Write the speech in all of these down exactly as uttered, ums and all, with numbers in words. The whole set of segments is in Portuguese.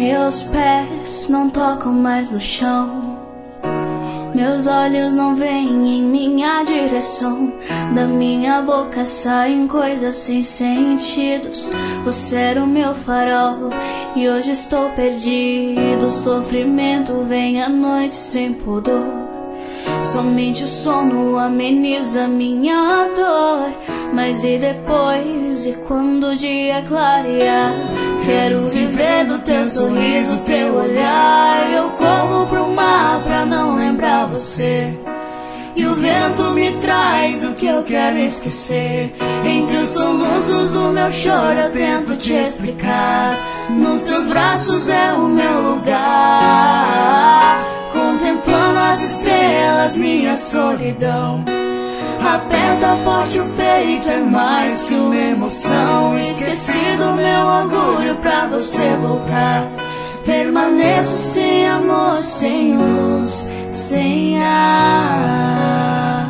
Meus pés não tocam mais no chão, meus olhos não veem em minha direção. Da minha boca saem coisas sem sentidos. Você era o meu farol e hoje estou perdido. O sofrimento vem à noite sem pudor. Somente o sono ameniza minha dor. Mas e depois, e quando o dia clarear? Quero viver do teu sorriso, teu olhar. Eu corro pro mar pra não lembrar você, e o vento me traz o que eu quero esquecer. Entre os soluços do meu choro eu tento te explicar. Nos seus braços é o meu lugar, contemplando as estrelas, minha solidão. Aperta forte o peito, é mais que uma emoção. Esqueci do meu orgulho pra você voltar. Permaneço sem amor, sem luz, sem ar.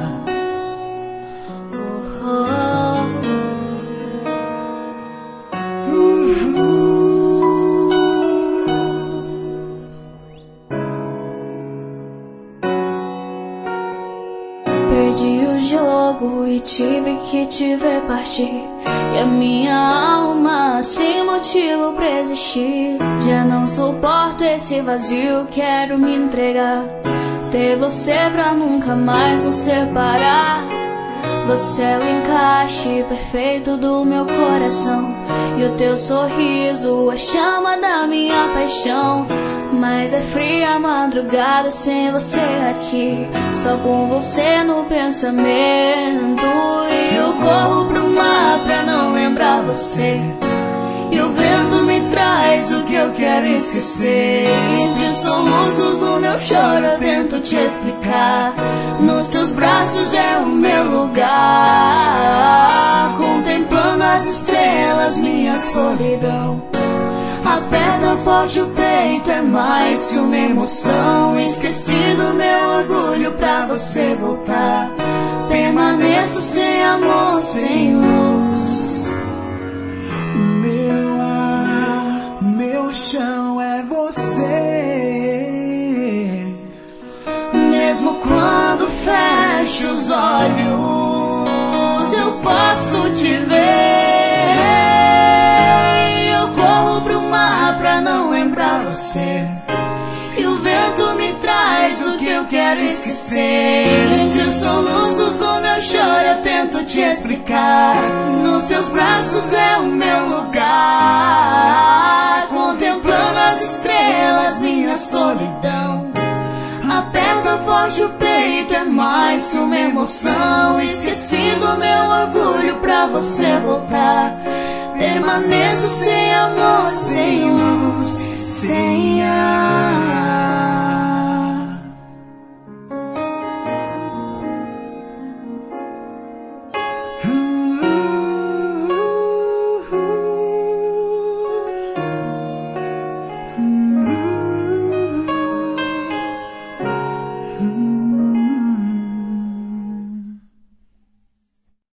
Oh, oh. Uh, uh. Perdi o jogo e tive que te ver partir, e a minha alma sem motivo pra existir. Já não suporto esse vazio, quero me entregar. Ter você pra nunca mais nos separar. Você é o encaixe perfeito do meu coração, e o teu sorriso a chama da minha paixão. Mas é fria a madrugada sem você aqui, só com você no pensamento. E eu corro pro mar pra não lembrar você, e o vento me traz o que eu quero esquecer. Entre os soluços do meu choro eu tento te explicar. Nos teus braços é o meu lugar, contemplando as estrelas, minha solidão. Aperta forte o peito, é mais que uma emoção. Esqueci do meu orgulho pra você voltar. Permaneço sem amor, sem luz. Meu ar, meu chão é você. Mesmo quando fecho os olhos, eu posso te ver. Eu corro pro mar pra não lembrar você, e o vento me traz o que eu quero esquecer. Entre os soluços do meu choro eu tento te explicar. Nos teus braços é o meu lugar, contemplando as estrelas, minha solidão. Aperta forte o peito, é mais que uma emoção. Esqueci do meu orgulho pra você voltar. Permaneço sem amor, sem luz, sem ar.